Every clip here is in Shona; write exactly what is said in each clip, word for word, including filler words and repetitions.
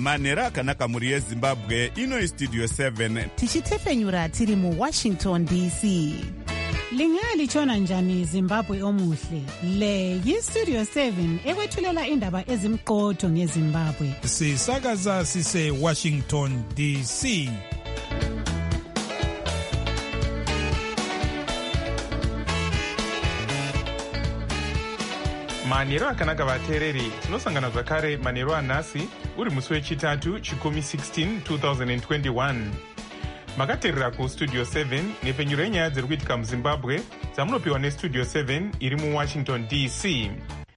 manhero akanaka mhuri yezimbabwe. Ino Studio seven tichitefenyura tiri muWashington D C. Lingalitshona njani Zimbabwe omuhle? Le yiStudio seven ekwethulela indaba ezimqotho ngeZimbabwe. Sisakaza sise Washington D C. manhero akanaka vateereri, tinosangana zvakare manhero anhasi uri musi wechitatu chikumi sixteen twenty twenty-one. Makateerera kuStudio seven nepfenyuro yenyaya dziri kuitika muZimbabwe dzamunopiwa neStudio seven iri muWashington D C.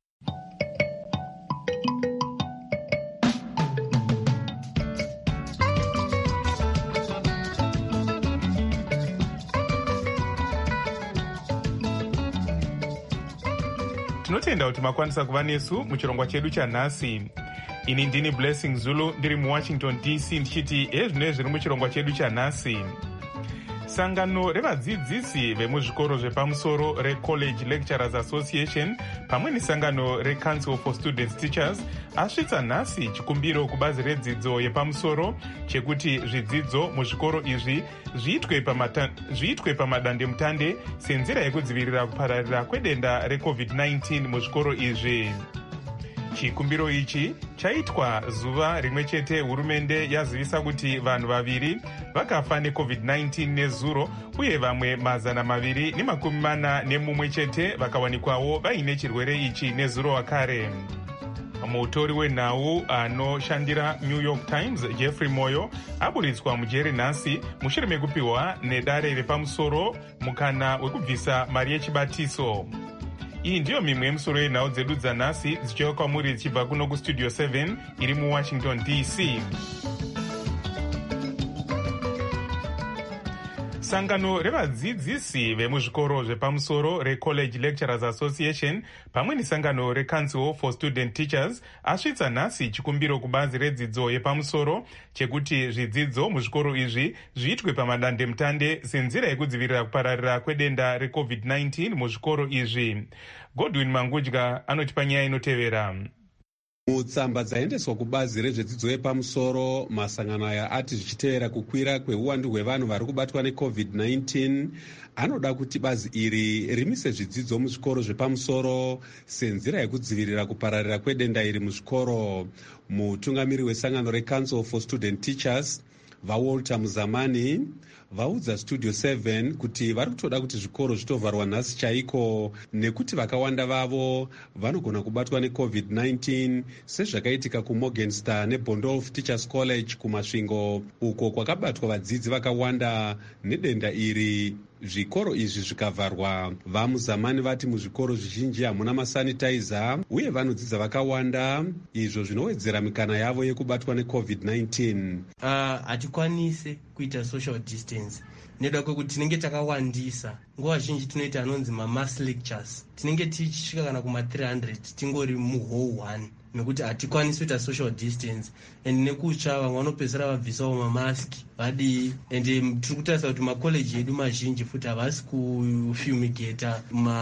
Tinotenda kuti makwanisa kuva nesu muchirongwa chedu chanhasi. Ini ndini Blessing Zulu ndiri muWashington D C ndichiti ezvino zviri muchirongwa chedu chanhasi. Sangano revadzidzisi vemuzvikoro zvepamusoro reCollege Lecturers Association pamwe nesangano reCouncil for Students Teachers asvitsa nhasi chikumbiro kubazi redzidzo yepamusoro chekuti zvidzidzo muzvikoro izvi zviitwe pamata, zviitwe pamadandemutande senzira yekudzivirira kupararira kwedenda reCovid nineteen muzvikoro izvi. Chikumbiro ichi chaitwa zuva rimwe chete hurumende yazivisa kuti vanhu vaviri vakafa neCovid nineteen nezuro uye vamwe mazana maviri nemakumi mana nemumwe chete vakawanikwawo vaine chirwere ichi nezuro wakare. Mutori wenhau anoshandira New York Times Jeffrey Moyo aburitswa mujeri nhasi mushure mekupiwa nedare repamusoro mukana wekubvisa mari yechibatiso. Iyi ndiyo mimwe yemusoro yenhau dzedu dzanhasi dzichiuya kwamuri dzichibva kuno kuStudio seven iri muWashington D C. Sangano revadzidzisi vemuzvikoro zvepamusoro reCollege Lecturers Association pamwe nesangano reCouncil for Student Teachers asvitsa nhasi chikumbiro kubazi redzidzo yepamusoro chekuti zvidzidzo muzvikoro izvi zviitwe pamadandemutande senzira yekudzivirira kupararira kwedenda reCovid nineteen muzvikoro izvi. Godwin Mangudya anotipa nyaya inotevera. Mutsamba dzaendeswa kubazi rezvedzidzo yepamusoro, masangano aya ati zvichiteera kukwira kweuwandu hwevanhu vari kubatwa neCovid nineteen anoda kuti bazi iri rimise zvidzidzo muzvikoro zvepamusoro senzira yekudzivirira kupararira kwedenda iri muzvikoro. Mutungamiri wesangano reCouncil for Student Teachers vaWalter Muzamani vaudza Studio seven kuti vari kutoda kuti zvikoro zvitovharwa nhasi chaiko nekuti vakawanda vavo vanogona kubatwa neCovid nineteen sezvakaitika kuMorgenster neBondolf Teachers College kumasvingo uko kwakabatwa vadzidzi vakawanda nedenda iri. Zvikoro izvi zvikavharwa, vaMuzamani vati muzvikoro zvizhinji hamuna masanitizer uye vanodzidza vakawanda, izvo zvinowedzera mikana yavo yekubatwa neCovid nineteen. Hatikwanise uh, kuita social distance neda kwekuti tinenge takawandisa. Nguva zhinji tinoita anonzi mamass lectures, tinenge tichisvika kana kuma three hundred tingori muhall one nekuti hatikwanisi kuita social distance, and nekutsva vamwe vanopedzera vabvisawo mamaski vadii, and tiri kutarisa kuti makoleji edu mazhinji futi havasi kufumigata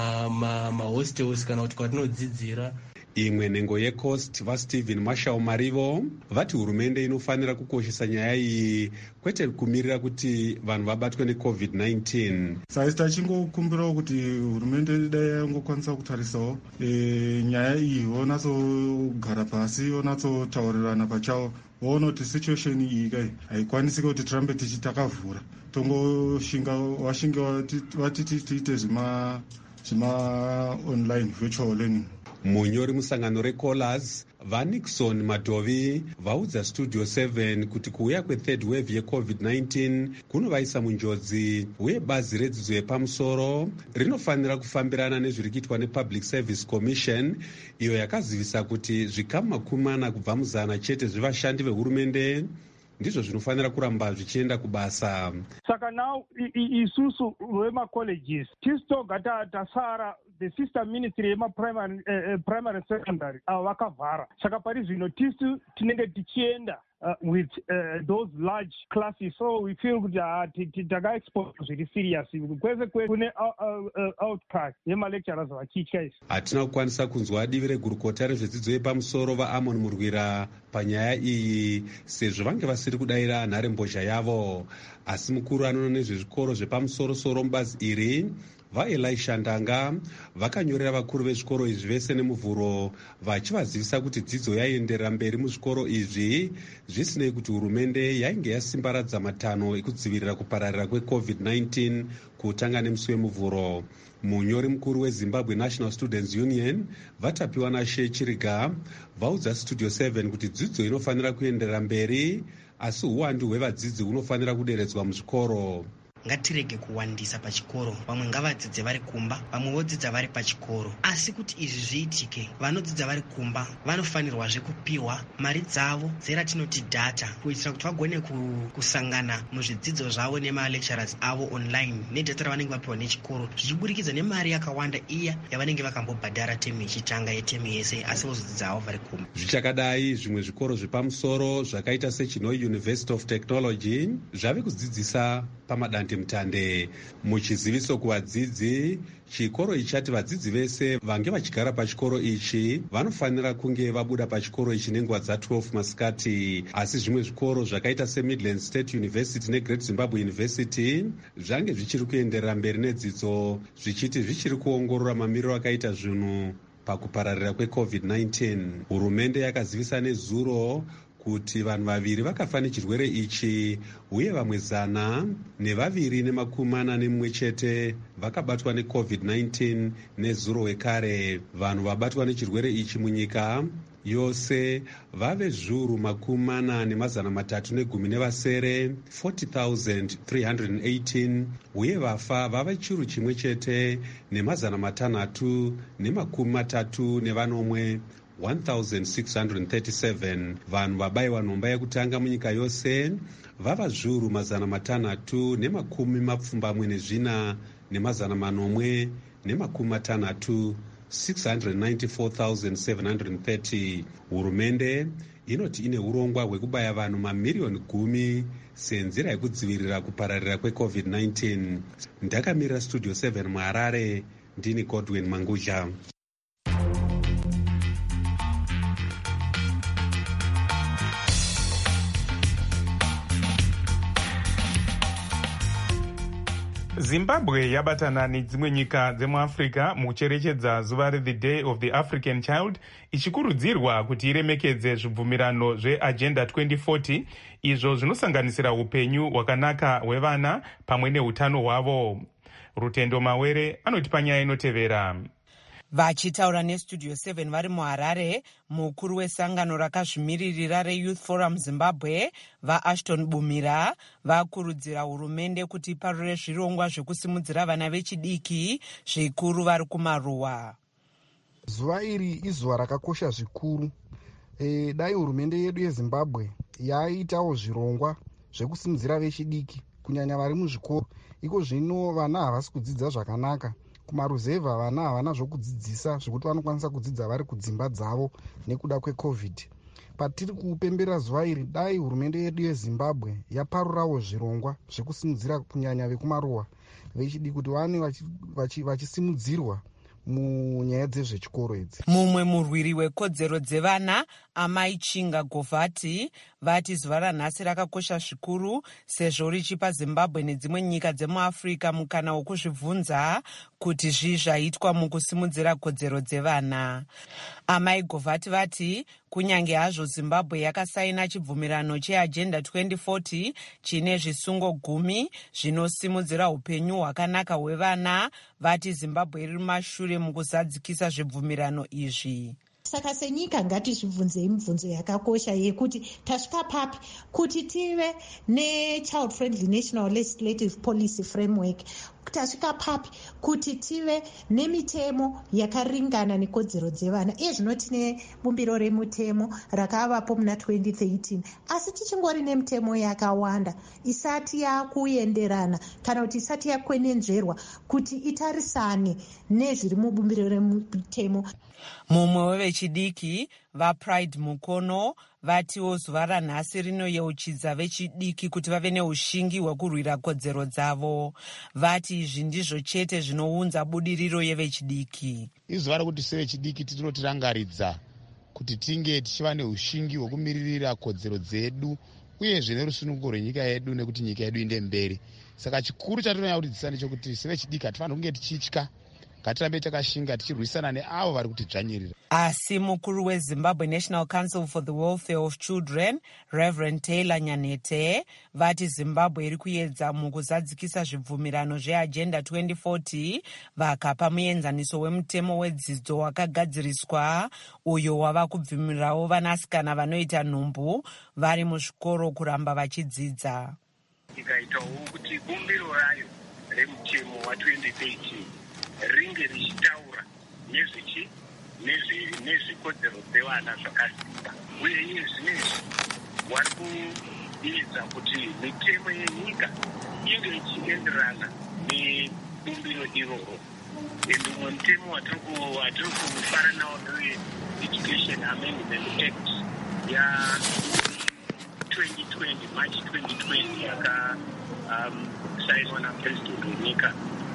mahostels ma, ma kana kuti kwatinodzidzira. Imwe nhengo yeCoast vaStephen Marshall Marivo vati hurumende inofanira kukoshesa nyaya iyi kwete kumirira kuti vanhu vabatwe neCovid nineteen. Saisi tachingokumbirawo kuti hurumende dai yangokwanisa kutarisawo e, nyaya iyi vonatsogara pasi vonatsotaurirana pachavo voona kuti situation iyi kai haikwanisi kuti tirambe tichi takavhura tongoshinga washinga vatiti tiite zvima zvima online virtual learning. Munyori musangano reCollers vaNixon Madovi vaudza Studio seven kuti kuuya kwethird wave yeCovid nineteen kunovaisa munjodzi uye bazi redzidzo yepamusoro rinofanira kufambirana nezviri kuitwa nePublic Service Commission iyo yakazivisa kuti zvikamu makumi mana kubva muzana chete zvevashandi vehurumende ndizvo zvinofanira kuramba zvichienda kubasa. Saka now isusu vemacolleges tisitoga tasara the sister ministry yemaprimary uh, primary secondary avo vakavhara. Saka pari zvino tisu tinenge tichienda Uh, with uh, those large classes, so we feel kuti takaexpose zviri serious kwese kwese kune outcast yemalecturers vachitya isi. Hatina kukwanisa kunzwa divi regurukota rezvedzidzo yepamusoro vaAmon Murwira panyaya iyi sezvo vange vasiri kudayira nharembozha yavo, asi mukuru anoona nezvezvikoro zvepamusoro-soro mubazi iri vaElisha Ndanga vakanyorera vakuru vezvikoro izvi vese nemuvhuro vachivazivisa kuti dzidzo yaienderera mberi muzvikoro izvi zvisinei kuti hurumende yainge yasimbaradza matanho ekudzivirira kupararira kwecovid nineteen kutanga nemusi wemuvhuro. Munyori mukuru weZimbabwe National Students Union vatapiwa naShe Chiriga vaudza Studio seven kuti dzidzo inofanira kuenderera mberi asi uwandu hwevadzidzi hunofanira kuderedzwa muzvikoro. Ngatirege kuwandisa pachikoro, vamwe ngavadzidze vari kumba, vamwe vodzidza vari pachikoro. Asi kuti izvi zviitike, vanodzidza vari kumba vanofanirwazve kupiwa mari dzavo dzeratinoti data, kuitira kuti vagone kusangana muzvidzidzo zvavo nemalecturers avo online nedata ravanenge vapiwa nechikoro, zvichiburikidza nemari yakawanda iya yavanenge vakambobhadhara temu ichitanga yetemu yese, asi vozodzidza havo vari kumba. Zvichakadai, zvimwe zvikoro zvepamusoro zvakaita seChinoi University of Technology zvave kudzidzisa pamadande mutande. Muchiziviso kuvadzidzi, chikoro ichi chati vadzidzi vese vange vachigara pachikoro ichi vanofanira kunge vabuda pachikoro ichi nenguva dza12 masikati. Asi zvimwe zvikoro zvakaita seMidland State University neGreat Zimbabwe University zvange zvichiri kuenderera mberi nedzidzo zvichiti zvichiri kuongorora mamiriro akaita zvinhu pakupararira kwecovid nineteen. Hurumende yakazivisa nezuro kuti vanhu vaviri vakafa nechirwere ichi uye vamwe zana nevaviri nemakumi mana nemumwe chete vakabatwa necovid nineteen nezuro wekare. Vanhu vabatwa nechirwere ichi munyika yose vave zviuru makumi mana nemazana matatu negumi nevasere forty thousand three hundred eighteen uye vafa vava chiuru chimwe chete nemazana matanhatu nemakumi matatu nevanomwe one thousand six hundred thirty-seven. Vanhu vabayiwa nhomba yekutanga munyika yose vava zviuru mazana matanhatu nemakumi mapfumbamwe nezvina nemazana manomwe nemakumi matanhatu six hundred ninety-four thousand seven hundred thirty. Hurumende inoti ine urongwa hwekubaya vanhu mamiriyoni gumi senzira yekudzivirira kupararira kwecovid nineteen. Ndakamirira Studio seven muHarare, ndini Godwin Mangudya. Zimbabwe yabatana nedzimwe nyika dzemuAfrica mukucherechedza zuva reThe Day of the African Child, ichikurudzirwa kuti iremekedze zvibvumirano zveAgenda twenty forty izvo zvinosanganisira upenyu hwakanaka hwevana pamwe neutano hwavo. Rutendo Mawere anotipa nyaya inotevera. Vachitaura neStudio seven vari muHarare, mukuru wesangano rakazvimiririra reYouth Forum Zimbabwe vaAshton Bumira vakurudzira hurumende kuti iparure zvirongwa zvekusimudzira vana vechidiki zvikuru vari kumaruwa. Zuva iri izuva rakakosha zvikuru. E, dai hurumende yedu yeZimbabwe yaitawo zvirongwa zvekusimudzira vechidiki kunyanya vari muzvikoro. Iko zvino vana havasi kudzidza zvakanaka. Kumaruzevha vana havana zvokudzidzisa zvokuti vanokwanisa kudzidza vari kudzimba dzavo nekuda kwecovid. Patiri kupembera zuva iri, dai hurumende yedu yeZimbabwe yaparurawo zvirongwa zvekusimudzira kunyanya vekumaruwa vechidiki kuti vane vachisimudzirwa munyaya dzezvechikoro idzi. Mumwe murwiri wekodzero dzevana Amai Chinga Govati vati zuva ranhasi rakakosha zvikuru sezvo richipa Zimbabwe nedzimwe nyika dzemuAfrica mukana wokuzvibvunza kuti zvii zvaitwa mukusimudzira kodzero dzevana. Amai Govati vati kunyange hazvo Zimbabwe yakasaina chibvumirano cheAgenda twenty forty chine zvisungo gumi zvinosimudzira upenyu hwakanaka hwevana, vati Zimbabwe iri mumashure mukuzadzikisa zvibvumirano izvi. Saka senyika ngatizvibvunzei mibvunzo yakakosha yekuti tasvika papi kuti tive nechild friendly national legislative policy framework tasvika papi kuti tive nemitemo yakaringana nekodzero dzevana. Iye zvino tine bumbiro remutemo rakavapo muna twenty thirteen, asi tichingori nemitemo yakawanda isati yakuenderana kana kuti isati yakwenenzverwa kuti itarisane nezviri mubumbiro remutemo. Mumwe wevechidiki vaPride Mukono vatiwo zuva ranhasi rinoyeuchidza vechidiki kuti vave neushingi hwekurwira kodzero dzavo. Vati izvi ndizvo chete zvinounza budiriro yevechidiki. Izuva rekuti sevechidiki tinotirangaridza kuti tinge tichiva neushingi hwekumiririra kodzero dzedu uyezve nerusununguko rwenyika yedu, nekuti nyika yedu inde mberi. Saka chikuru chatinonyaudzisa ndechekuti sevechidiki hatifaniri kunge tichitya, ngatirambe takashinga tichirwisana neavo vari kutidzvanyirira. Asi mukuru weZimbabwe National Council for the Welfare of Children, Reverend Taylor Nyanete, vati Zimbabwe iri kuedza mukuzadzikisa zvibvumirano zveagenda twenty forty vakapa muenzaniso wemutemo wedzidzo wakagadziriswa uyo wava kubvumirawo vanasikana vanoita nhumbu vari muzvikoro kuramba vachidzidza. Ikaitawo kuti bumbiro rayo remutemo wa twenty thirteen ringe richitaura nezvichi nezvikodzero dzevana zvakasimba, uye iye zvinezvi wari kuedza kuti mitemo yenyika inge ichienderana nebumbiro iroro. Mumwe mutemo watiri kufara nawo ndewe-Education Amendment Act ya-twenty twenty, March twenty twenty, yakasainwa napresident wenyika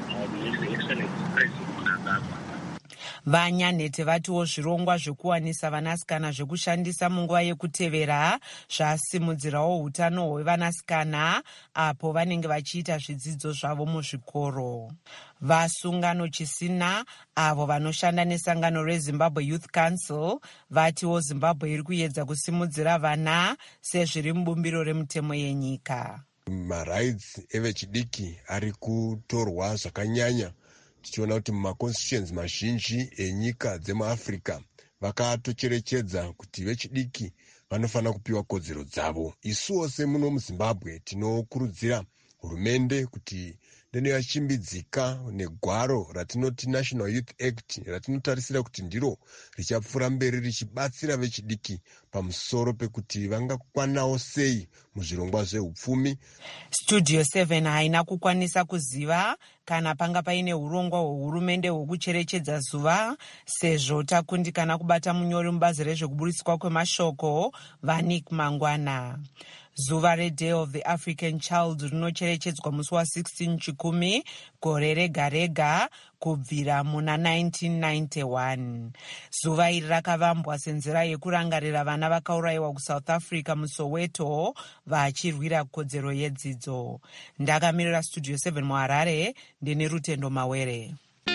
Vanyanete vatiwo zvirongwa zvekuwanisa vanasikana zvekushandisa munguva yekutevera zvasimudzirawo utano hwevanasikana apo vanenge vachiita zvidzidzo zvavo muzvikoro. Vasungano chisina avo vanoshanda nesangano reZimbabwe Youth Council vatiwo Zimbabwe iri kuedza kusimudzira vana sezviri mubumbiro remutemo yenyika. Marights evechidiki ari kutorwa zvakanyanya, tichiona kuti mumaconstitutions mazhinji enyika dzemuAfrica vakatocherechedza kuti vechidiki vanofanira kupiwa kodzero dzavo. Isuwo semuno muZimbabwe tinokurudzira hurumende kuti deno yachimbidzika negwaro ratinoti National Youth Act ratinotarisira kuti ndiro richapfuura mberi richibatsira vechidiki pamusoro pekuti vangakwanawo sei muzvirongwa zveupfumi. Studio seven haina kukwanisa kuziva kana panga paine urongwa hwehurumende hwekucherechedza zuva, sezvo takundikana kubata munyori mubazi rezvekuburiswa kwemashoko Vanik Mangwana. Zuva reDay of the African Child rinocherechedzwa musi wa-sixteen Chikumi gore rega rega kubvira muna nineteen ninety-one. Zuva iri rakavambwa senzira yekurangarira vana vakaurayiwa kuSouth Africa muSoweto vachirwira kodzero yedzidzo. Ndakamirira Studio seven muHarare, ndine Rutendo Mawere.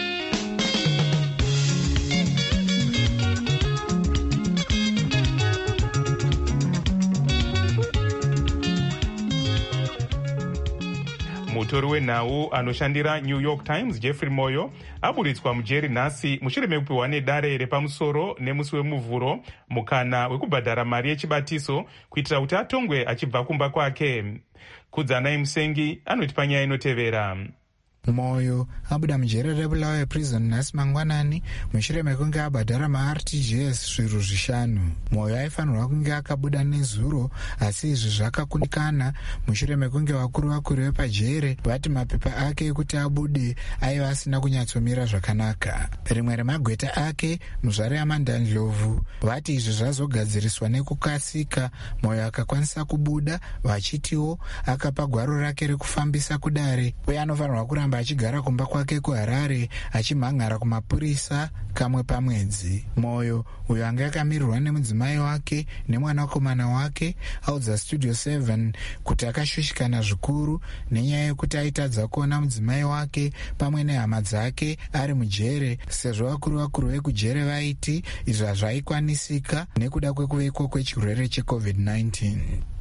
Mutori wenhau anoshandira New York Times Jeffrey Moyo aburitswa mujeri nhasi mushure mekupiwa nedare repamusoro nemusi wemuvhuro mukana wekubhadhara mari yechibatiso kuitira kuti atongwe achibva kumba kwake. Kudzanai Musengi anoti panyaya inotevera. Moyo abuda mujeri reBulawayo prison nhasi mangwanani mushure mekunge abhadhara maR T G S zviru zvishanu. Moyo aifanirwa kunge akabuda nezuro, asi izvi zvakakundikana mushure mekunge vakuru vakuru vepajere vati mapepa ake ekuti abude aiva asina kunyatsomira zvakanaka. Rimwe remagweta ake, muzvare yaMandandlovu, vati izvi zvazogadziriswa nekukasika. Moyo akakwanisa kubuda, vachitiwo akapa gwaro rake rekufambisa kudare, uye anofanirwa kuramba achigara kumba kwake kuHarare achimhan'ara kumapurisa kamwe pamwedzi. Moyo, uyo anga akamirirwa nemudzimai wake nemwanakomana wake, audza Studio seven kuti akashushikana zvikuru nenyaya yekuti aitadza kuona mudzimai wake pamwe nehama dzake ari mujere, sezvo vakuru vakuru vekujere vaiti izvi hazvaikwanisika nekuda kwekuvekwa kwechirwere checovid nineteen.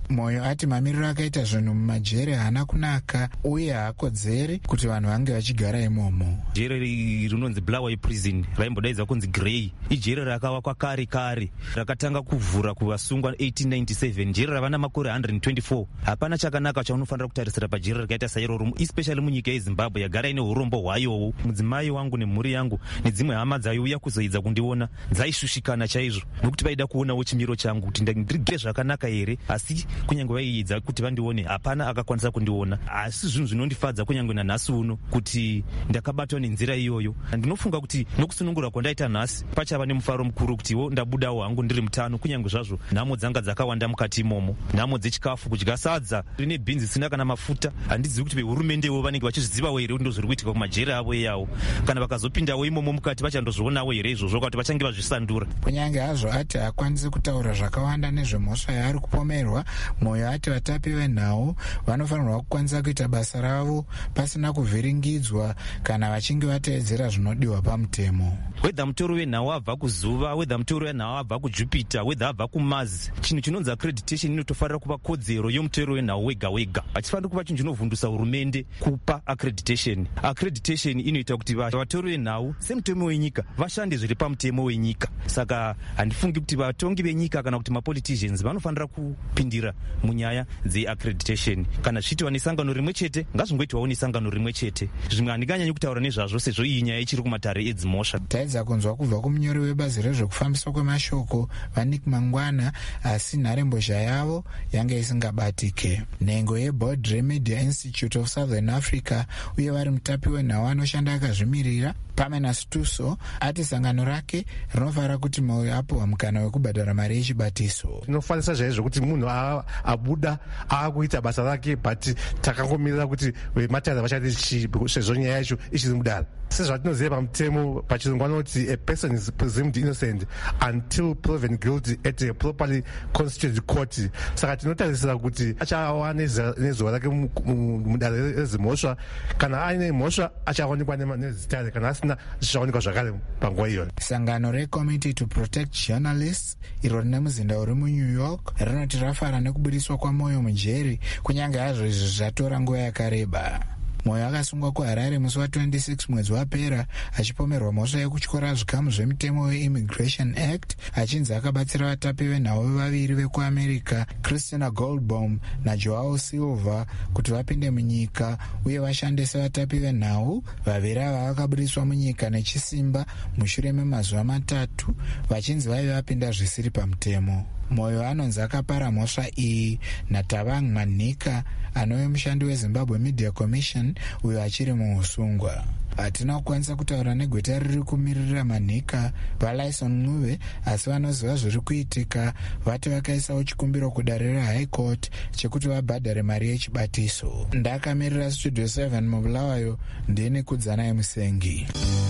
Moyo ati mamiriro akaita zvinhu mumajere haana kunaka uye haakodzeri kuti vanhu vange vachigara imomo. Jere rinonzi Bulawayo prison raimbodaidza kunzi Grey ijere rakavakwa kare kare rakatanga kuvhura kuvasungwa eighteen ninety-seven. Jere rava namakore one hundred twenty-four. Hapana chakanaka chaunofanira kutarisira pajere rakaita sairoro, especially munyika yeZimbabwe yagara ine urombo hwayowo. Mudzimai wangu nemhuri yangu nedzimwe hama dzaiuya kuzoidza kundiona dzaishushikana chaizvo nokuti vaida kuonawo chimiro changu kuti ndirigere zvakanaka here, asi kunyange vaiidza kuti vandione hapana akakwanisa kundiona. Asi zvinhu zvinondifadza kunyange nanhasi uno kuti ndakabatwa nenzira iyoyo. Ndinofunga kuti nokusunungura kwandaita nhasi pachava nemufaro mukuru kutiwo ndabudawo hangu ndiri mutano, kunyange zvazvo nhamo dzanga dzakawanda mukati imomo, nhamo dzechikafu, kudya sadza rine bhinzi isina kana mafuta. Handizivi kuti vehurumendewo vanenge vachizvizivawo here kuti ndozviri kuitika kumajere avo eyawo, kana vakazopindawo imomo mukati vachandozvionawo here izvozvo kuti vachange vazvisandura. Kunyange hazvo ati hakwanisi kutaura zvakawanda nezvemhosva yaari kupomerwa, Moyo ati vatapi venhau vanofanirwa kukwanisa kuita basa ravo pasina kuvhiringidzwa kana vachinge vateedzera zvinodiwa pamutemo. Wedha mutoro wenhau abva kuzuva, wedha mutoro wenhau abva kujupiter, wedha abva kumazi, chinhu chinonzi accreditation inotofarira kuva kodzero yomutoro wenhau wega wega. Hachifaniri kuva chinhu chinovhundutsa hurumende kupa accreditation. Accreditation inoita kuti vatori venhau semutemo wenyika vashande zviri pamutemo wenyika. Saka handifungi kuti vatongi venyika kana kuti mapoliticians vanofanira kupindira munyaya dzeaccreditation. Kana zviitwa nesangano rimwe chete ngazvingoitwawo nesangano rimwe chete. Zvimwe handikanyanyi kutaura nezvazvo sezvo iyi nyaya ichiri kumatare edzimhosva. Taedza kunzwa kubva kumunyori webazi rezvekufambiswa kwemashoko Vanik Mangwana, asi nharembozha yavo yange isingabatike. Nhengo yeBoard Media Institute of Southern Africa uye vari mutapi wenhau anoshanda akazvimirira Pamela Stuso ati sangano rake rinofanira kuti Moyo apiwa mukana wekubhadhara mari yechibatiso. Tinofanisa zvaizvo kuti munhu abuda aakuita basa rake, but takangomirira kuti matadza vachati sezvo nyaya yacho ichiri mudara. Sezvatinoziva pamutemo pachirungu vanoti a person is presumed innocent until proven guilty at a properly constituted court. Saka tinotarisira kuti achava nezuva rake mudare rezimhosva. Kana aine mhosva achaonekwa nezitare, kana asina zvichaonekwa zvakare panguva iyoyo. Sangano reCommittee to Protect Journalists iro rine muzinda uri muNew York rinoti rafara nekubudiswa kwaMoyo mujeri, kunyange hazvo izvi zvatora nguva yakareba. Moyo akasungwa kuHarare musi wa twenty-six mwedzi wapera achipomerwa mhosva yekutyora zvikamu zvemutemo weImmigration Act, achinzi akabatsira vatapi venhau vaviri vekuAmerica Christina Goldbaum naJoao Silva kuti vapinde munyika uye vashande sevatapi venhau. Vaviri ava vakabudiswa munyika nechisimba mushure memazuva matatu vachinzi vaive vapinda zvisiri pamutemo. Moyo anonzi akapara mhosva iyi naTavang Manika anove mushandi weZimbabwe Media Commission uyo achiri muusungwa. Hatina kukwanisa kutaura negweta riri kumirira Manika vaLyson Ncube, asi vanoziva zviri kuitika vati vakaisawo chikumbiro kudare reHigh Court chekuti vabhadhare mari yechibatiso. Ndakamirira Studio seven muBulawayo, ndini Kudzana Emusengi.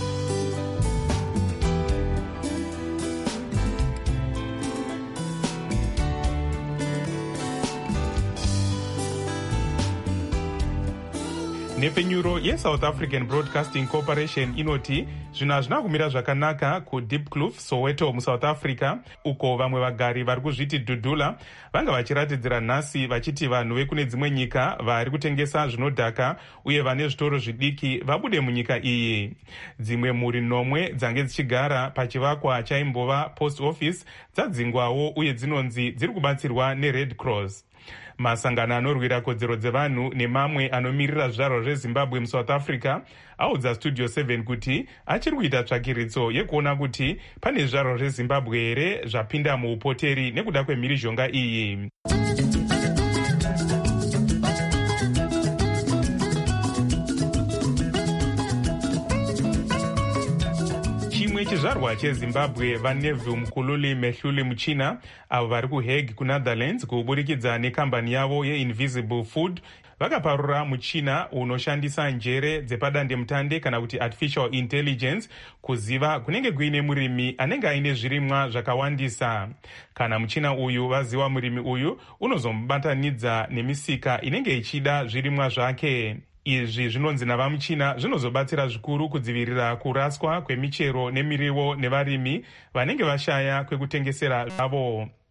Nepenyuro yeSouth African Broadcasting Corporation inoti zvinhu hazvina kumira zvakanaka kuDiepkloof, Soweto muSouth Africa, uko vamwe vagari vari kuzviti dhudhula vanga vachiratidzira nhasi vachiti vanhu vekune dzimwe nyika vari kutengesa zvinodhaka uye vane zvitoro zvidiki vabude munyika iyi. Dzimwe mhuri nomwe dzange dzichigara pachivakwa chaimbova post office dzadzingwawo uye dzinonzi dziri kubatsirwa neRed Cross. Masangano anorwira kodzero dzevanhu nemamwe anomirira zvizvarwa zveZimbabwe muSouth Africa audza Studio seven kuti achiri kuita tsvakiritso yekuona kuti pane zvizvarwa zveZimbabwe here zvapinda muupoteri nekuda kwemhirizhonga iyi. Chimwe chizvarwa cheZimbabwe vaNeville Mkhululi Mehluli Muchina avo vari kuHague kuNetherlands kuburikidza nekambani yavo yeInvisible Food vakaparura muchina unoshandisa njere dzepadandemutande kana kuti artificial intelligence kuziva kunenge kuine murimi anenge aine zvirimwa zvakawandisa. Kana muchina uyu vaziva murimi uyu unozomubatanidza nemisika inenge ichida zvirimwa zvake. Izvi zvinonzi navamuchina zvinozobatsira zvikuru kudzivirira kuraswa kwemichero nemiriwo nevarimi vanenge vashaya kwekutengesera zvavo.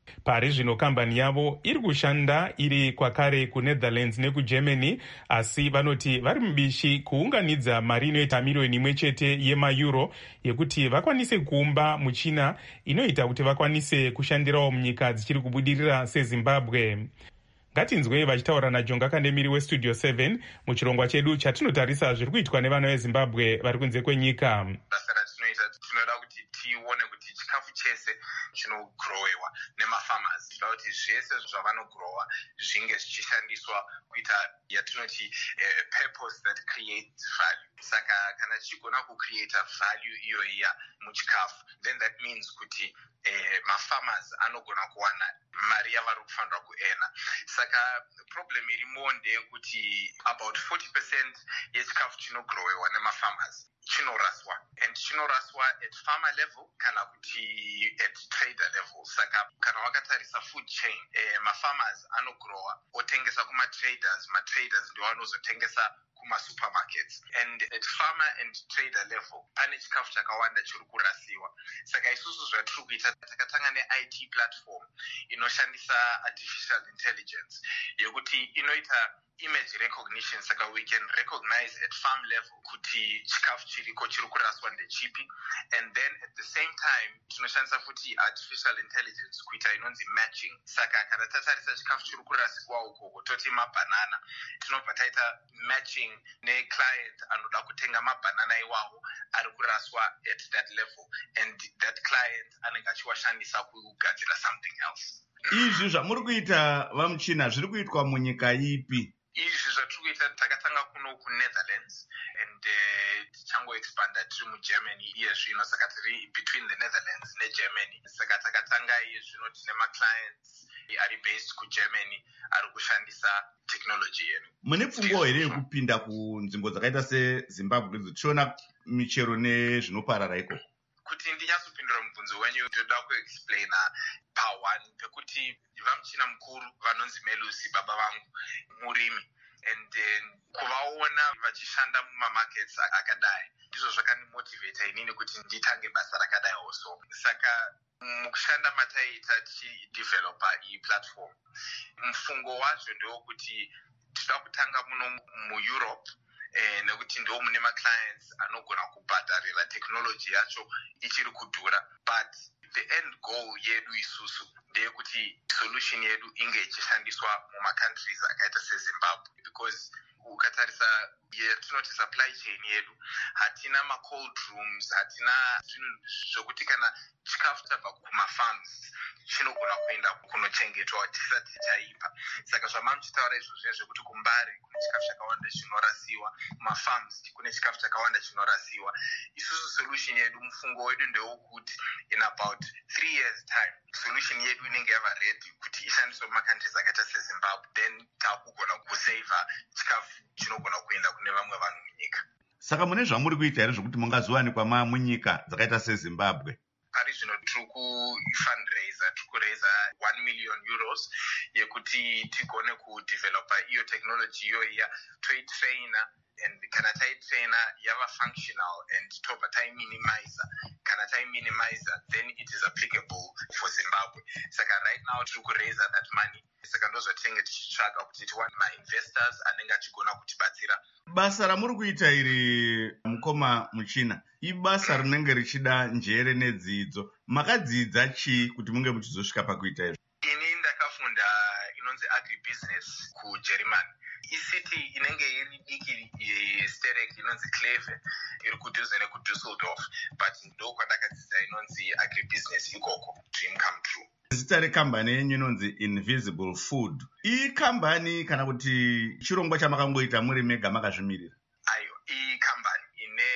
pari zvino kambani yavo iri kushanda iri kwakare kunetherlands nekugermany, asi vanoti vari mubishi kuunganidza mari inoita miriyoni imwe chete yemaeuro yekuti vakwanise kuumba muchina inoita kuti vakwanise kushandirawo munyika dzichiri kubudirira sezimbabwe. Ngatinzwei vachitaura naJonga Kandemiri westudio seven muchirongwa chedu chatinotarisa zviri kuitwa nevana vezimbabwe vari kunze kwenyika. Basa ratinoita tinoda kuti tione kuti chikafu chese chinogrowewa nemafarmers zvinoda kuti zvese zvavanogrowa zvinge zvichishandiswa kuita yatinoti uh, purpose that creates value. Saka kana tichigona kucreata value iyoyiya muchikafu, then that means kuti uh, mafarmers anogona kuwana mari yavari kufanira kuena. Saka problem irimo ndeyekuti about forty percent yechikafu chinogrowewa nemafarmers chinoraswa, and chinoraswa at farmer level kana kuti at trader level. Saka kana wakatarisa food chain, eh, mafarmers anogrowa otengesa kuma traders, ma traders ndio vanozotengesa kuma supermarkets, and at farmer and trader level pane chikafu chakawanda chiri kurasiwa. Saka isusu zvatiri kuita takatanga ne-I T platform inoshandisa artificial intelligence yekuti inoita image recognition, saka we can recognize at farm level kuti chikafu chiriko chiri kuraswa ndechipi, and then at the same time tinoshandisa futi artificial intelligence kuita inonzi matching. Saka kana tatarisa chikafu chiri kuraswa ukoko toti mabanana, tinobva taita matching ne-client anoda kutenga mabanana iwawo ari kuraswa at that level, and that client anenge achiwashandisa kugadzira something else. Izvi zvamuri kuita vamuchina zviri kuitwa munyika ipi? Izvi zvatiri kuita takatanga kuno kuNetherlands, and uh, tichangoexpanda tiri muGermany iye zvino, saka tiri between the Netherlands neGermany. Saka takatanga iye zvino tine maclients ari based kuGermany ari kushandisa technology yedu. Mune pfungwa here yekupinda kunzvimbo dzakaita seZimbabwe tichiona michero nezvinoparara iko? Kuti ndinyatsopindura mubvunzo wenyu ndoda kuexplaina paone pekuti vamuchina mukuru vanonzi Melusi baba vangu murimi, and uh, kuvaona vachishanda mumamarkets akadai ndizvo zvakandimotivata inini kuti nditange basa rakadai also. Saka mukushanda mataita tichidevelopa iyi platform, mufungo wacho ndewokuti tinoda kutanga muno muEurope, eh, nekuti ndo mune maclients anogona kubhadharira technology yacho ichiri kudhura, but the end goal yedu isusu ndeyekuti solution yedu inge ichishandiswa mumacountries akaita seZimbabwe, because ukatarisa yatinoti supply chain yedu hatina ma-cold rooms, hatina zvinhu zvokuti kana chikafu chabva kumafarms chinogona kuenda kunochengetwa tisati chaipa. Saka zvamamuchitaura izvozvo zvekuti kumbari kune chikafu chakawanda chinorasiwa, mafarms kune chikafu chakawanda chinorasiwa. Isusu solution yedu, mufungo wedu ndewokuti in about three years time solution yedu inenge yava ready kuti ishandiswe mumakountries akaita seZimbabwe, then takugona kusavha chikafu chinogona kuenda kune vamwe vanhu munyika. Saka mune zvamuri kuita here zvokuti mungazowanikwa munyika dzakaita seZimbabwe? Pari zvino tiri kufundraiser, tiri kuraisa one million euros yekuti tigone kudevelopa iyo technology iyoyiya, toitraina, and kana taitraina yava functional and tobva taiminimizer. Kana taiminimizer, then it is applicable for Zimbabwe. Saka right now tiri kuraisa that money. Saka ndozvatinenge tichitsvaga kuti tiwane ma-investors anenge achigona kutibatsira. Basa ramuri kuita iri mukoma muchina ibasa rinenge richida njere nedzidzo. Makadzidza chii kuti munge muchizosvika pakuita izvo? Ini ndakafunda inonzi agribusiness kuGermany. Isiti inenge iri diki yesterek inonzi Kleve iri kudhuze nekuDusseldorf, but ndo kwandakadzidza inonzi agribusiness ikoko. Dream come true. Zita rekambani yenyu inonzi Invisible Food. Iyi kambani kana kuti chirongwa chamakangoita muri mega makazvimirira? Ayo, iyi kambani ine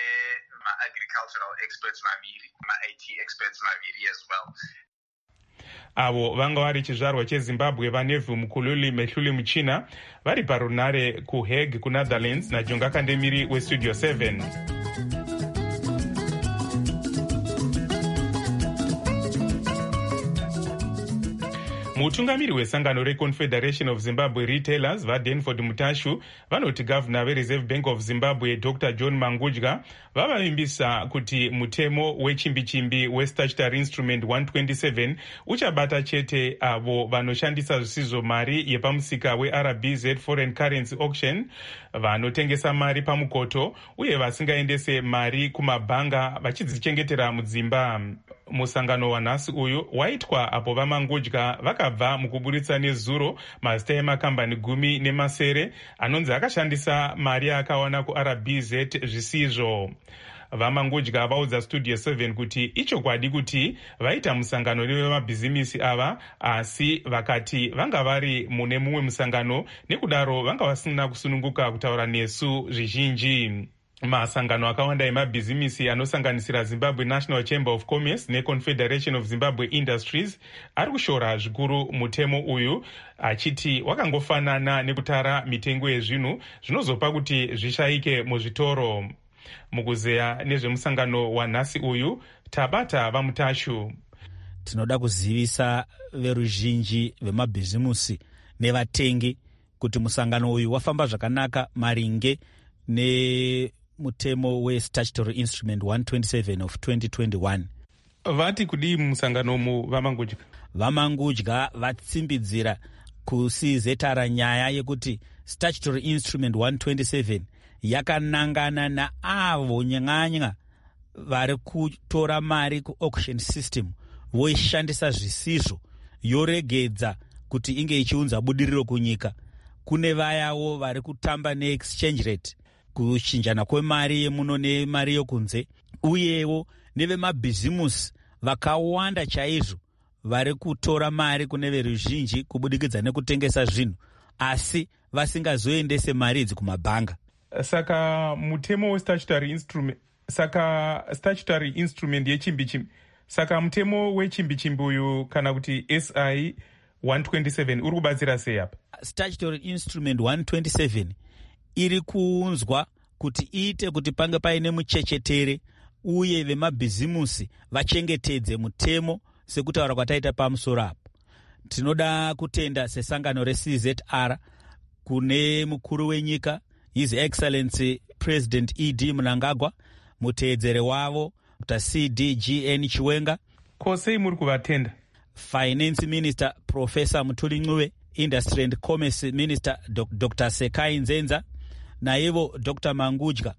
ma-agricultural experts maviri, ma-I T experts maviri as well. Avo vanga vari chizvarwa cheZimbabwe vanevhu Mukululi Mehluli Muchina vari parunare kuHague kuNetherlands naJonga Kandemiri westudio seven. mutungamiri wesangano reconfederation of Zimbabwe retailers vadenford mutashu vanoti gavhuna vereserve bank of Zimbabwe Dr John Mangudya vavavimbisa kuti mutemo wechimbi-chimbi westatutory instrument one twenty-seven uchabata chete avo vanoshandisa zvisizvo mari yepamusika weR B Z foreign currency auction, vanotengesa mari pamukoto uye vasingaendese mari kumabhanga vachidzichengetera mudzimba. Musangano wanhasi uyu waitwa apo vaMangudya vakabva mukuburitsa nezuro mazita emakambani gumi nemasere anonzi akashandisa mari akawana kuR B Z zvisizvo. VaMangudya vaudza Studio seven kuti ichokwadi kuti vaita musangano nevemabhizimisi ava, asi vakati vanga vari mune mumwe musangano nekudaro vanga vasina kusununguka kutaura nesu zvizhinji. Masangano akawanda emabhizimisi anosanganisira Zimbabwe National Chamber of Commerce neConfederation of Zimbabwe Industries ari kushora zvikuru mutemo uyu, achiti wakangofanana nekutara mitengo yezvinhu zvinozopa kuti zvishayike muzvitoro. Mukuzeya nezvemusangano wanhasi uyu, Tabata vaMutashu. Tinoda kuzivisa veruzhinji vemabhizimusi nevatengi kuti musangano uyu wafamba zvakanaka maringe ne mutemo we-statutory instrument one twenty-seven of twenty twenty-one. Vati kudii musangano mu vaMangudya? VaMangudya vatsimbidzira kusizetara nyaya yekuti statutory instrument one twenty-seven yakanangana naavo nyang'anya vari kutora mari ku-auction system voishandisa zvisizvo, yoregedza kuti inge ichiunza budiriro kunyika. Kune vayawo vari kutamba ne-exchange rate, kuchinjana kwemari yemuno nemari yokunze, uyewo nevemabhizimusi vakawanda chaizvo vari kutora mari kune veruzhinji kubudikidza nekutengesa zvinhu, asi vasingazoendese mari idzi kumabhanga. Saka mutemo westatutory instrument, saka statutory instrument yechimbi-chimbi, saka mutemo wechimbi-chimbi uyu kana kuti S I one twenty-seven uri kubatsira sei apa? Statutory instrument one twenty-seven iri kuunzwa kuti iite kuti pange paine muchechetere uye vemabhizimusi vachengetedze mutemo sekutaura kwataita pamusoro apo. Tinoda kutenda sesangano re-C Z R kune mukuru wenyika His Excellency President E D Mnangagwa, muteedzere wavo Doctor C D G N Chiwenga. Kosei muri kuvatenda? Finance Minister Professor Mutuli Ncube, Industry and Commerce Minister Doctor Sekai Nzenza, naivo Doctor Mangudya,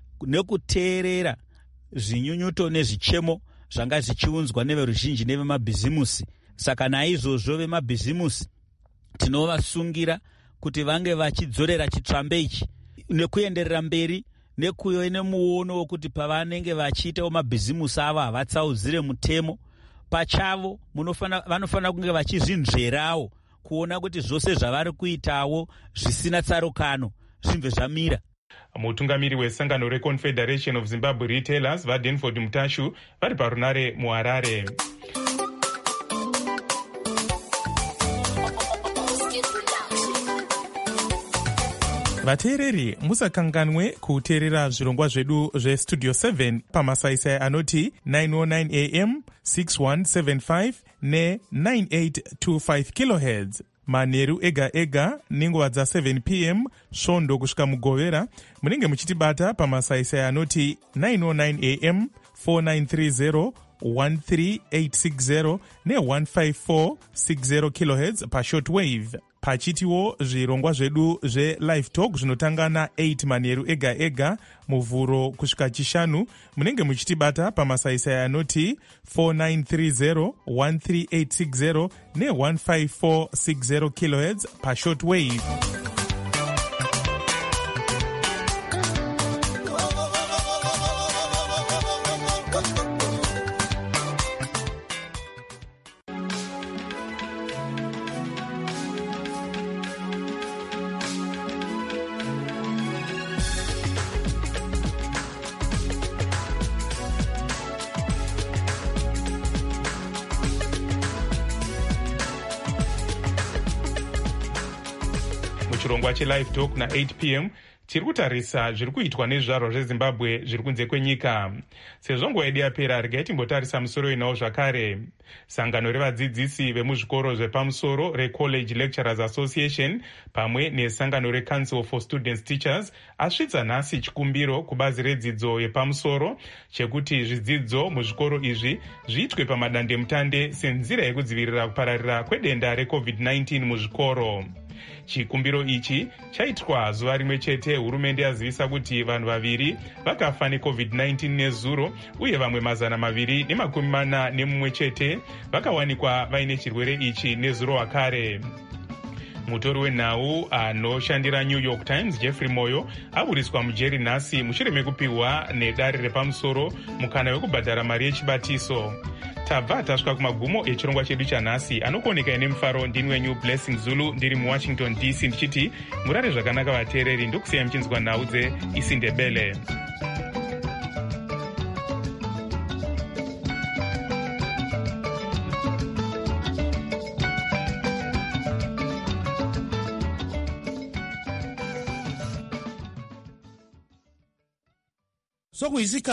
nekuteerera zvinyunyuto nezvichemo zvanga zvichiunzwa neveruzhinji nevemabhizimusi. Saka naizvozvo vemabhizimusi tinovasungira kuti vange vachidzorera chitsvambe ichi nekuenderera mberi nekuve nemuono wokuti pavanenge vachiitawo mabhizimusi avo havatsaudzire mutemo pachavo, vanofanira kunge vachizvinzverawo kuona kuti zvose zvavari kuitawo zvisina tsarukano zvimve zvamira. Mutungamiri wesangano reConfederation of Zimbabwe Retailers vaDenford Mutashu vari parunare muHarare. Vateereri, musakanganwe kuteerera zvirongwa zvedu zvestudio seven pamasaisai anoti nine oh nine A M, six one seven five ne nine eight two five kilohertz. Manheru ega ega nenguva dza seven P M svondo kusvika mugovera munenge muchitibata pamasaisai anoti nine oh nine A M, four nine three zero, one three eight six zero ne one five four six zero kilohertz pashortwave. Pachitiwo zvirongwa zvedu zve-live talk zvinotanga na eight manheru ega ega muvhuro kusvika chishanu munenge muchitibata pamasaisai anoti four nine three zero, one three eight six zero ne one five four six zero kilohertz pashortwave. Chirongwa che live talk na eight P M tiri kutarisa zviri kuitwa nezvizvarwa zvezimbabwe zviri kunze kwenyika. Sezvo nguva yedu yapera, regai timbotarisa musoro inawo zvakare. Sangano revadzidzisi vemuzvikoro zvepamusoro reCollege Lecturers Association pamwe nesangano reCouncil for Students Teachers asvitsa nhasi chikumbiro kubazi redzidzo yepamusoro chekuti zvidzidzo muzvikoro izvi zviitwe pamadandemutande senzira yekudzivirira kupararira kwedenda recovid nineteen muzvikoro. Chikumbiro ichi chaitwa zuva rimwe chete hurumende yazivisa kuti vanhu vaviri vakafa necovid nineteen nezuro, uye vamwe mazana maviri nemakumi mana nemumwe chete vakawanikwa vaine chirwere ichi nezuro wakare. Mutori wenhau anoshandira New York Times Jeffrey Moyo aburiswa mujeri nhasi mushure mekupiwa nedare repamusoro mukana wekubhadhara mari yechibatiso. Tabva tasvika kumagumo echirongwa chedu chanhasi. Anokuoneka ine mufaro ndini wenyu Blessing Zulu ndiri muWashington D C ndichiti murare zvakanaka vateereri, ndokusiyai muchinzwa nhau dzeIsindebele. Sokuyisika